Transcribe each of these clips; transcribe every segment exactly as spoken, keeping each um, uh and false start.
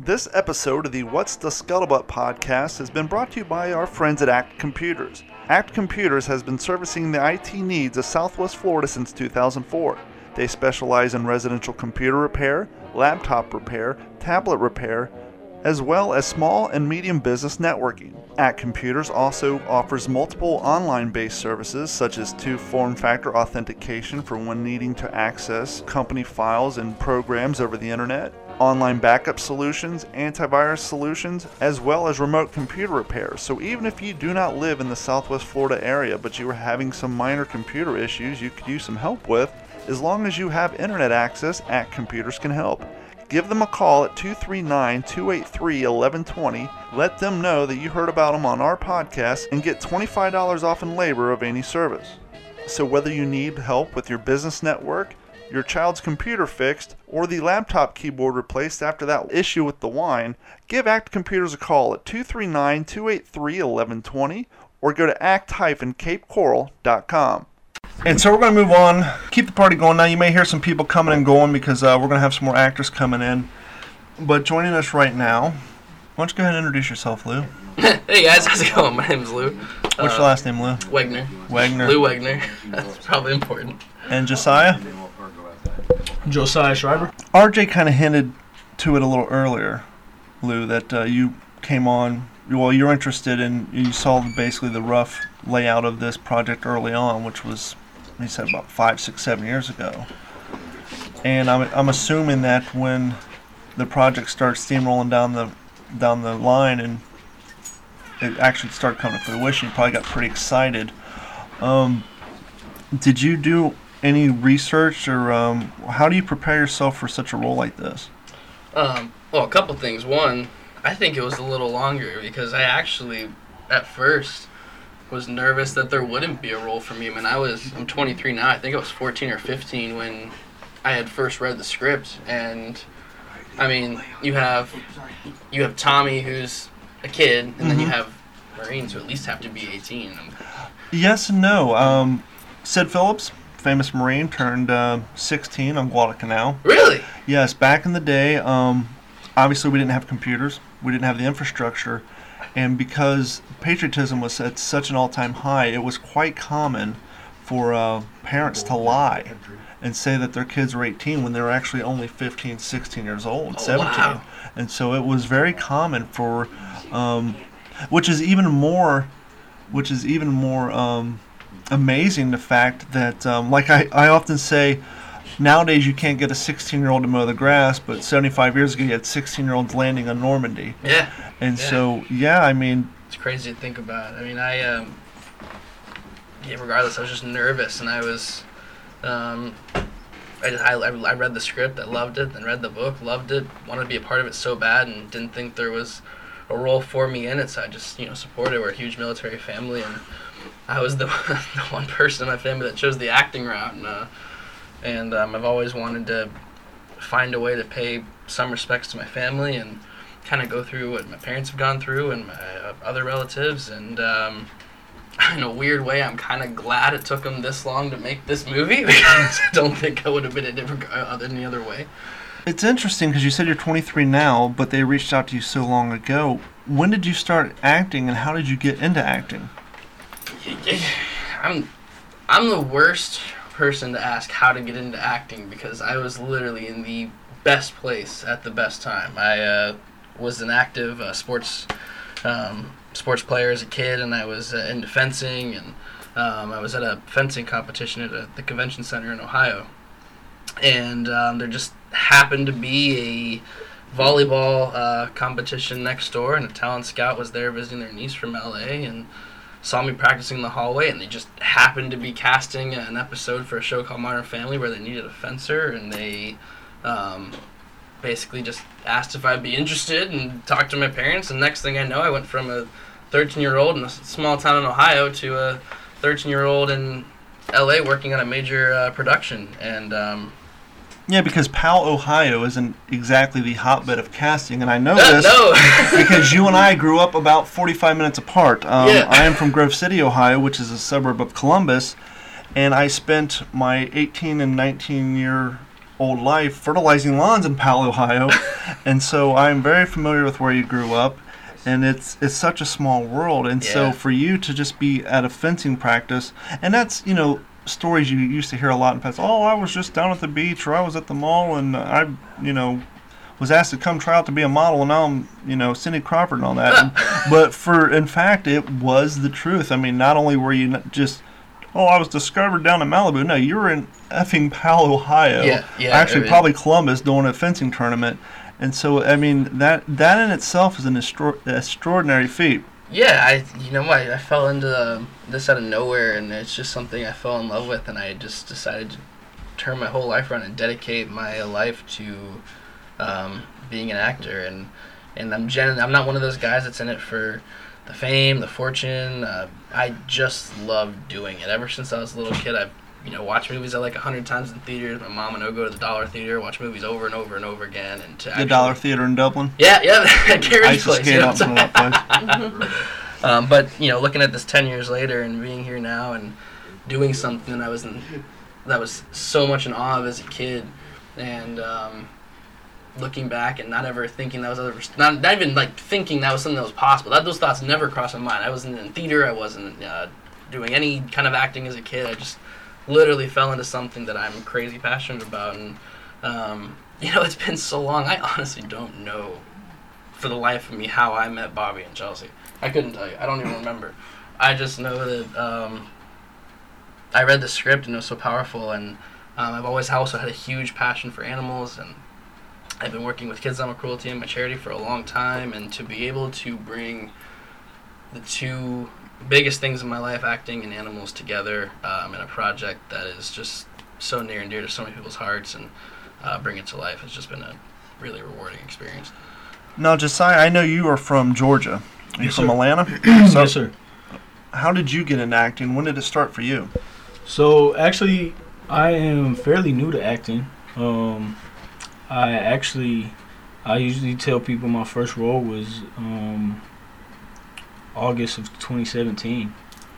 This episode of the What's the Scuttlebutt podcast has been brought to you by our friends at Act Computers. Act Computers has been servicing the I T needs of Southwest Florida since two thousand four. They specialize in residential computer repair, laptop repair, tablet repair, as well as small and medium business networking. Act Computers also offers multiple online-based services such as two-form factor authentication for when needing to access company files and programs over the internet, online backup solutions, antivirus solutions, as well as remote computer repairs. So even if you do not live in the Southwest Florida area, but you are having some minor computer issues you could use some help with, as long as you have internet access, Act Computers can help. Give them a call at two three nine, two eight three, one one two zero. Let them know that you heard about them on our podcast and get twenty-five dollars off in labor of any service. So whether you need help with your business network, your child's computer fixed, or the laptop keyboard replaced after that issue with the wine, give Act Computers a call at two three nine, two eight three, one one two zero or go to act dash cape coral dot com. And so we're going to move on, keep the party going. Now you may hear some people coming and going because uh, we're going to have some more actors coming in. But joining us right now, why don't you go ahead and introduce yourself, Lou? Hey guys, how's it going? My name's Lou. What's uh, your last name, Lou? Wegner. Wegner. Lou Wegner. That's probably important. And Josiah? Josiah Schreiber. R J kind of hinted to it a little earlier, Lou, that uh, you came on, well, you're interested in, you saw basically the rough layout of this project early on, which was, he said, about five, six, seven years ago. And I'm, I'm assuming that when the project starts steamrolling down the down the line and it actually started coming to fruition, you probably got pretty excited. Um, did you do any research, or um, how do you prepare yourself for such a role like this? Um, well, a couple things. One, I think it was a little longer because I actually, at first, was nervous that there wouldn't be a role for me. I mean, I was, I'm twenty-three now. I think I was fourteen or fifteen when I had first read the script. And, I mean, you have, you have Tommy, who's a kid, and mm-hmm. then you have Marines who at least have to be eighteen. Yes and no. Um, Sid Phillips, famous Marine, turned uh, sixteen on Guadalcanal. Really? Yes, back in the day, um, obviously we didn't have computers. We didn't have the infrastructure. And because patriotism was at such an all-time high, it was quite common for uh, parents to lie and say that their kids were eighteen when they were actually only fifteen, sixteen years old, oh, seventeen. Wow. And so it was very common for, um, which is even more, which is even more um, amazing, the fact that, um, like I, I often say, nowadays you can't get a sixteen-year-old to mow the grass, but seventy-five years ago you had sixteen-year-olds landing on Normandy. Yeah. And yeah. so, yeah, I mean... It's crazy to think about. I mean, I, um... Yeah, regardless, I was just nervous, and I was... Um... I just, I, I read the script, I loved it, then read the book, loved it, wanted to be a part of it so bad, and didn't think there was a role for me in it, so I just, you know, supported it. We're a huge military family, and I was the, the one person in my family that chose the acting route, and, uh... And um, I've always wanted to find a way to pay some respects to my family and kind of go through what my parents have gone through and my uh, other relatives. And um, in a weird way, I'm kind of glad it took them this long to make this movie because I don't think I would have been a different uh, any other way. It's interesting because you said you're twenty-three now, but they reached out to you so long ago. When did you start acting, and how did you get into acting? I'm, I'm the worst person to ask how to get into acting because I was literally in the best place at the best time. I uh, was an active uh, sports um, sports player as a kid, and I was uh, into fencing, and um, I was at a fencing competition at a, the convention center in Ohio. And um, there just happened to be a volleyball uh, competition next door, and a talent scout was there visiting their niece from L A, and saw me practicing in the hallway, and they just happened to be casting an episode for a show called Modern Family where they needed a fencer, and they um, basically just asked if I'd be interested and talked to my parents, and next thing I know, I went from a thirteen-year-old in a small town in Ohio to a thirteen-year-old in L A working on a major uh, production, and um, yeah, because Powell, Ohio isn't exactly the hotbed of casting, and I know uh, this no. because you and I grew up about forty-five minutes apart. Um, yeah. I am from Grove City, Ohio, which is a suburb of Columbus, and I spent my eighteen and nineteen year old life fertilizing lawns in Powell, Ohio, and so I'm very familiar with where you grew up. And it's it's such a small world, and Yeah. so for you to just be at a fencing practice, and that's, you know, stories you used to hear a lot in the past. Oh, I was just down at the beach, or I was at the mall, and I, you know, was asked to come try out to be a model, and now I'm, you know, Cindy Crawford and all that. And, but for, in fact, it was the truth. I mean, not only were you not just, oh, I was discovered down in Malibu. No, you were in effing Powell, Ohio. Yeah, yeah. Actually, I mean, probably Columbus, doing a fencing tournament. And so, I mean, that that in itself is an extra- extraordinary feat. Yeah, I you know I, I fell into um, this out of nowhere, and it's just something I fell in love with, and I just decided to turn my whole life around and dedicate my life to um, being an actor. And and I'm gen- I'm not one of those guys that's in it for the fame, the fortune. Uh, I just love doing it. Ever since I was a little kid, I've you know watched movies I like a hundred times in theaters. My mom and I would go to the Dollar Theater, watch movies over and over and over again. And to The actually, Dollar Theater in Dublin. Yeah, yeah, at I Gary's used to place. skate you know out what from I'm that place. Um, but you know, looking at this ten years later and being here now and doing something I was in, that was so much in awe of as a kid, and um, looking back and not ever thinking that was ever, not, not even like thinking that was something that was possible. That those thoughts never crossed my mind. I wasn't in theater. I wasn't uh, doing any kind of acting as a kid. I just literally fell into something that I'm crazy passionate about, and um, you know, it's been so long. I honestly don't know for the life of me how I met Bobby and Chelsea. I couldn't tell you. I don't even remember. I just know that um, I read the script and it was so powerful, and um, I've always also had a huge passion for animals, and I've been working with Kids Animal Cruelty and my charity for a long time, and to be able to bring the two biggest things in my life, acting and animals, together um, in a project that is just so near and dear to so many people's hearts, and uh, bring it to life has just been a really rewarding experience. Now, Josiah, I know you are from Georgia. Are you Yes, from sir. Atlanta? So, Yes, sir. how did you get into acting? When did it start for you? So actually, I am fairly new to acting. Um, I actually, I usually tell people my first role was um, August of twenty seventeen,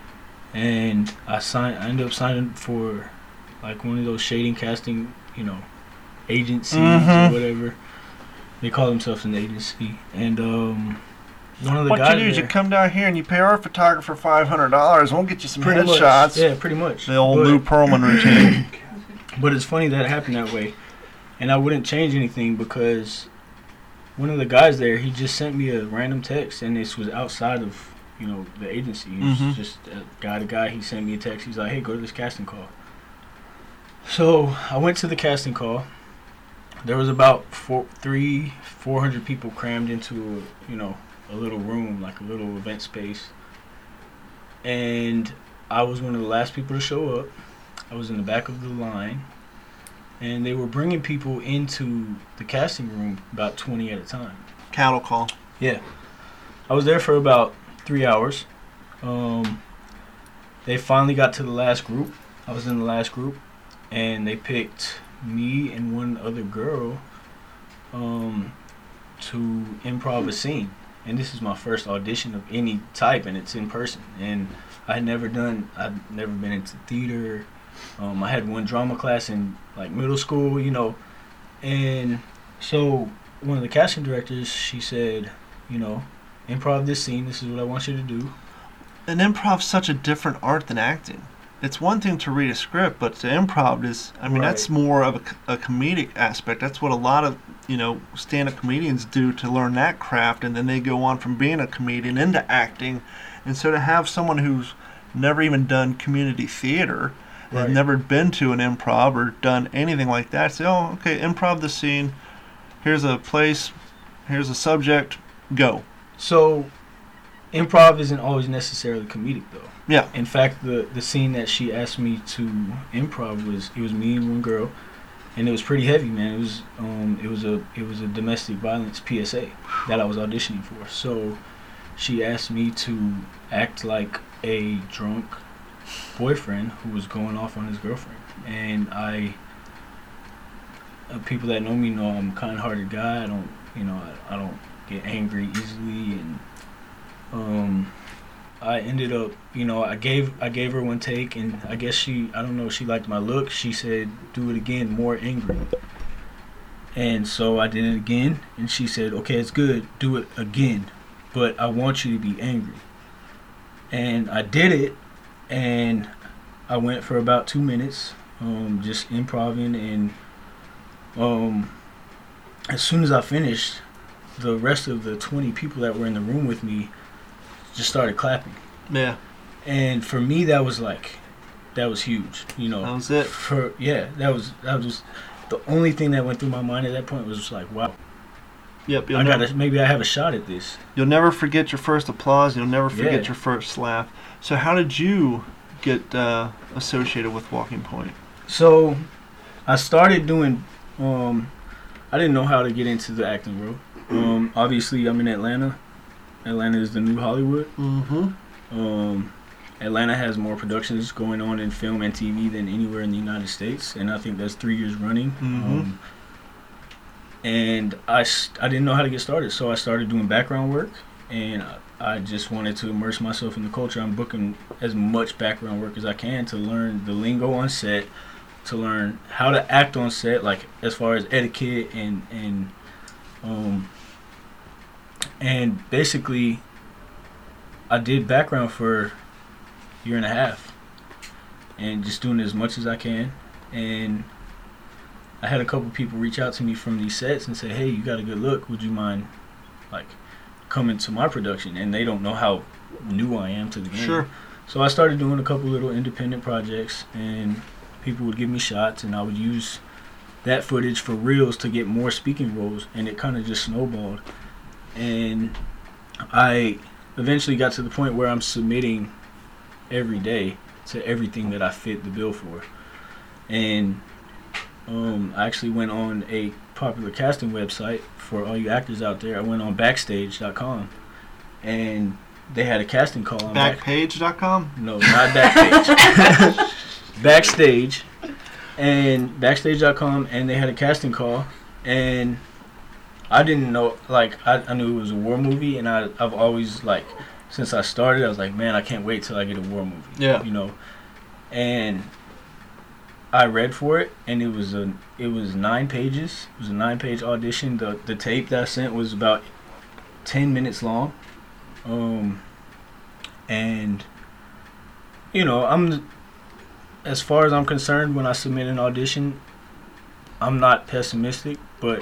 and I signed. I ended up signing for like one of those shading casting, you know, agencies Mhm. or whatever. They call themselves an agency, and um, one of the What guys you do is there, you come down here and you pay our photographer five hundred dollars. We'll get you some pretty much, headshots. yeah, pretty much. The old But- Lou Pearlman routine. But it's funny that it happened that way. And I wouldn't change anything because one of the guys there, he just sent me a random text, and this was outside of, you know, the agency. It was Mhm. just a guy to guy. He sent me a text. He's like, hey, go to this casting call. So I went to the casting call. There was about four, three, four hundred people crammed into, a, you know, a little room, like a little event space. And I was one of the last people to show up. I was in the back of the line, and they were bringing people into the casting room about twenty at a time. Cattle call. Yeah. I was there for about three hours. Um, they finally got to the last group. I was in the last group, and they picked me and one other girl um, to improv a scene. And this is my first audition of any type, and it's in person. And I had never done, I'd never been into theater. Um, I had one drama class in like middle school, you know. And so one of the casting directors, she said, you know, improv this scene. This is what I want you to do. And improv's such a different art than acting. It's one thing to read a script, but to improv is, I mean, Right. that's more of a, c- a comedic aspect. That's what a lot of, you know, stand-up comedians do to learn that craft, and then they go on from being a comedian into acting. And so to have someone who's never even done community theater, Right. has never been to an improv or done anything like that, say, oh, okay, improv the scene. Here's a place. Here's a subject. Go. So improv isn't always necessarily comedic, though. Yeah. In fact, the the scene that she asked me to improv was it was me and one girl, and it was pretty heavy, man. It was um it was a it was a domestic violence P S A that I was auditioning for. So she asked me to act like a drunk boyfriend who was going off on his girlfriend, and I. Uh, people that know me know I'm a kind-hearted guy. I don't, you know, I, I don't get angry easily, and um. I ended up, you know, I gave I gave her one take, and I guess she, I don't know, she liked my look. She said, do it again, more angry. And so I did it again, and she said, okay, it's good, do it again, but I want you to be angry. And I did it, and I went for about two minutes, um, just improvising, and um, as soon as I finished, the rest of the twenty people that were in the room with me just started clapping. Yeah. And for me, that was like, that was huge, you know. That was it. For yeah, that was that was the only thing that went through my mind at that point was just like, wow. Yep. You'll I never, gotta maybe I have a shot at this. You'll never forget your first applause. You'll never forget Yeah. your first laugh. So how did you get uh, associated with Walking Point? So I started doing. Um, I didn't know how to get into the acting world. Um, obviously, I'm in Atlanta. Atlanta is the new Hollywood. Mm-hmm. Um, Atlanta has more productions going on in film and T V than anywhere in the United States, and I think that's three years running. Mm-hmm. Um, and I, I didn't know how to get started, so I started doing background work, and I, I just wanted to immerse myself in the culture. I'm booking as much background work as I can to learn the lingo on set, to learn how to act on set, like as far as etiquette and and um, and basically, I did background for a year and a half, and just doing as much as I can. And I had a couple people reach out to me from these sets and say, "Hey, you got a good look. Would you mind, like, coming to my production?" And they don't know how new I am to the game. Sure. So I started doing a couple little independent projects, and people would give me shots, and I would use that footage for reels to get more speaking roles, and it kind of just snowballed. And I eventually got to the point where I'm submitting every day to everything that I fit the bill for. And um, I actually went on a popular casting website for all you actors out there. I went on backstage dot com, and they had a casting call on Backpage dot com? Back- no, not Backpage. Backstage. And Backstage dot com, and they had a casting call, and I didn't know, like, I, I knew it was a war movie, and I, I've always, like, since I started, I was like, man, I can't wait till I get a war movie. Yeah. You know? And I read for it, and it was a, it was nine pages. It was a nine-page audition. The the tape that I sent was about ten minutes long. Um, and, you know, I'm, as far as I'm concerned, when I submit an audition, I'm not pessimistic, but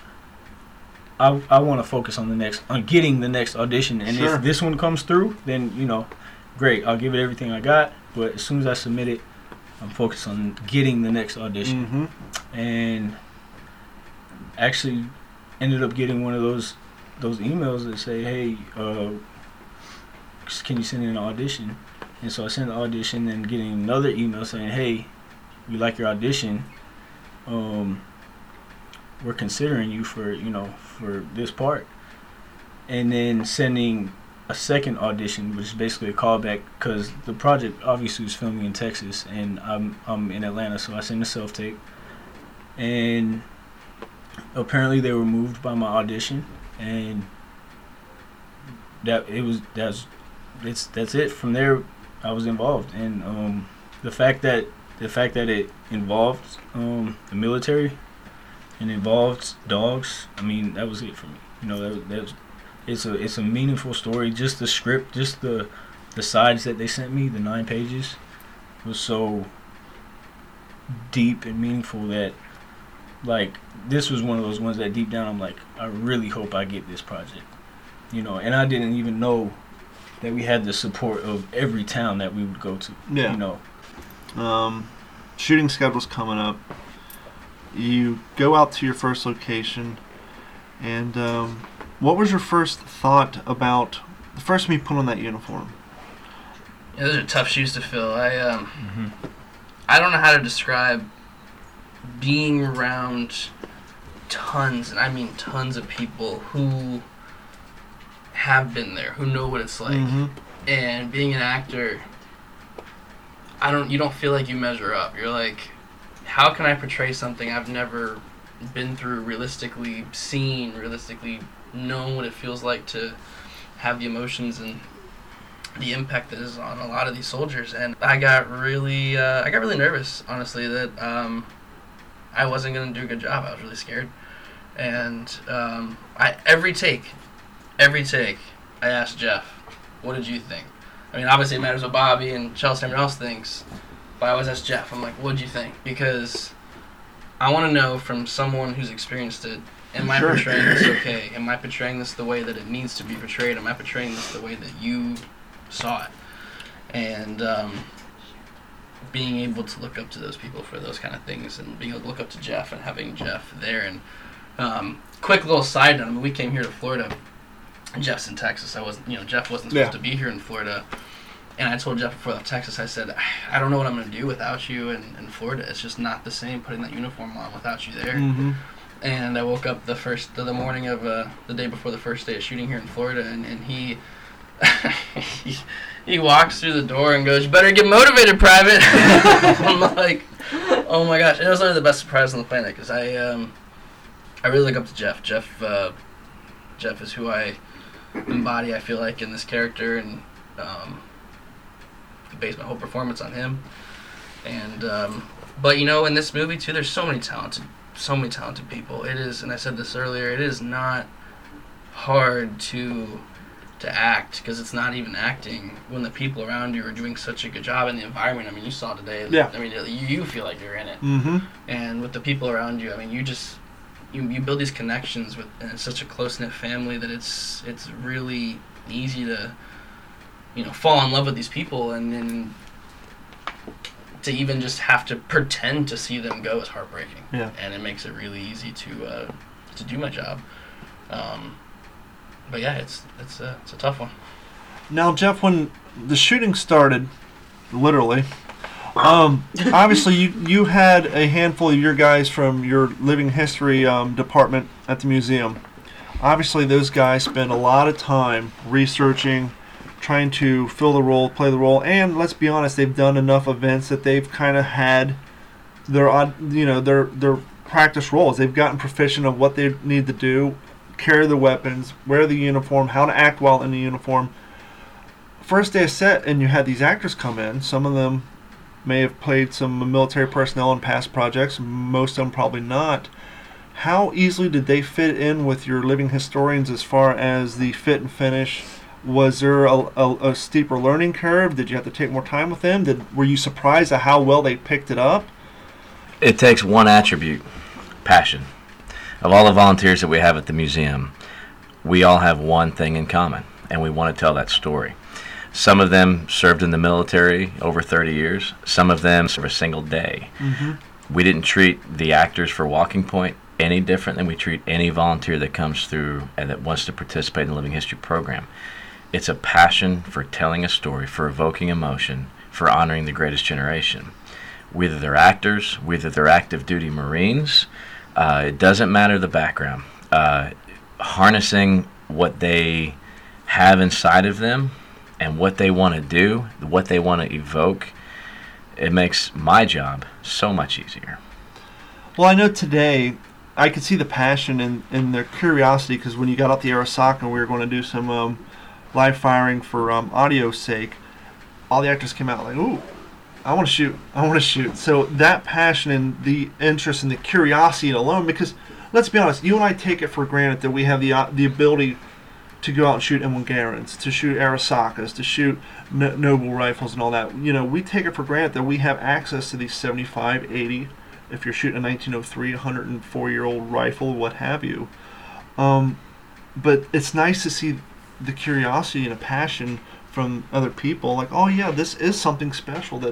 I I want to focus on the next, on getting the next audition. And Sure. if this one comes through, then, you know, great, I'll give it everything I got. But as soon as I submit it, I'm focused on getting the next audition. Mm-hmm. And actually ended up getting one of those those emails that say, hey, uh, can you send in an audition? And so I sent the audition, and getting another email saying, hey, we like your audition. Um, we're considering you for, you know, for this part. And then sending a second audition, which is basically a callback, because the project obviously was filming in Texas, and I'm I'm in Atlanta, so I sent a self-tape. And apparently they were moved by my audition, and that it was that's it's that's it. From there, I was involved, and um, the fact that the fact that it involved um, the military and involved dogs, I mean, that was it for me. You know, that was, that was it's a it's a meaningful story. Just the script, just the the sides that they sent me, the nine pages, was so deep and meaningful that, like, this was one of those ones that deep down I'm like, I really hope I get this project. You know, and I didn't even know that we had the support of every town that we would go to. Yeah. You know. Um, shooting schedule's coming up. You go out to your first location, and um, what was your first thought about the first time you put on that uniform? Yeah, those are tough shoes to fill. I um, Mm-hmm. I don't know how to describe being around tons, and I mean tons of people who have been there, who know what it's like. Mm-hmm. And being an actor, I don't. You don't feel like you measure up. You're like, how can I portray something I've never been through, realistically seen, realistically known what it feels like to have the emotions and the impact that is on a lot of these soldiers. And I got really, uh, I got really nervous, honestly, that um, I wasn't going to do a good job. I was really scared. And um, I every take, every take, I asked Jeff, what did you think? I mean, obviously it matters what Bobby and Chelsea and everyone else thinks, but I always ask Jeff, I'm like, what did you think? Because I want to know from someone who's experienced it, am I Sure. portraying this okay? Am I portraying this the way that it needs to be portrayed? Am I portraying this the way that you saw it? And um, being able to look up to those people for those kind of things, and being able to look up to Jeff and having Jeff there. And um, quick little side note, I mean, we came here to Florida. Jeff's in Texas. I wasn't, you know, Jeff wasn't supposed Yeah. to be here in Florida. And I told Jeff before I left Texas, I said, I don't know what I'm going to do without you in, in Florida. It's just not the same putting that uniform on without you there. Mm-hmm. And I woke up the first, the morning of, uh, the day before the first day of shooting here in Florida, and, and he, he, he walks through the door and goes, you better get motivated, Private. I'm like, oh my gosh. And it was literally the best surprise on the planet, because I, um, I really look up to Jeff. Jeff, uh, Jeff is who I embody, I feel like, in this character, and um, base my whole performance on him. And um, but you know, in this movie too, there's so many talented, so many talented people. It is, and I said this earlier, it is not hard to to act, because it's not even acting when the people around you are doing such a good job in the environment. I mean, you saw today. Yeah. I mean, you, you feel like you're in it, Mm-hmm. and with the people around you, I mean, you just. You, you build these connections with, and it's such a close-knit family that it's it's really easy to, you know, fall in love with these people, and then to even just have to pretend to see them go is heartbreaking. Yeah. And it makes it really easy to uh, to do my job. Um, but yeah, it's it's a it's a tough one. Now, Jeff, when the shooting started, literally, um, obviously you you had a handful of your guys from your living history um, department at the museum. Obviously, those guys spend a lot of time researching, trying to fill the role, play the role, and let's be honest, they've done enough events that they've kind of had their odd, you know, their their practice roles. They've gotten proficient of what they need to do, carry the weapons, wear the uniform, how to act while in the uniform. First day of set, and you had these actors come in. Some of them may have played some military personnel in past projects. Most of them probably not. How easily did they fit in with your living historians as far as the fit and finish? Was there a, a, a steeper learning curve? Did you have to take more time with them? Did, were you surprised at how well they picked it up? It takes one attribute, passion. Of all the volunteers that we have at the museum, we all have one thing in common, and we want to tell that story. Some of them served in the military over thirty years. Some of them served a single day. Mm-hmm. We didn't treat the actors for Walking Point any different than we treat any volunteer that comes through and that wants to participate in the Living History program. It's a passion for telling a story, for evoking emotion, for honoring the greatest generation. Whether they're actors, whether they're active duty Marines, uh, it doesn't matter the background. Uh, harnessing what they have inside of them and what they want to do, what they want to evoke, it makes my job so much easier. Well, I know today I could see the passion and, and their curiosity, because when you got out the Arasaka and we were going to do some um, live firing for um, audio's sake, all the actors came out like, ooh, I want to shoot, I want to shoot. So that passion and the interest and the curiosity alone, because let's be honest, you and I take it for granted that we have the uh, the ability to go out and shoot M one Garands, to shoot Arasakas, to shoot no- Noble rifles and all that. You know, we take it for granted that we have access to these seventy-five, eighty, if you're shooting a nineteen oh three, one hundred four year old rifle, what have you. Um, but it's nice to see the curiosity and a passion from other people, like, oh yeah, this is something special that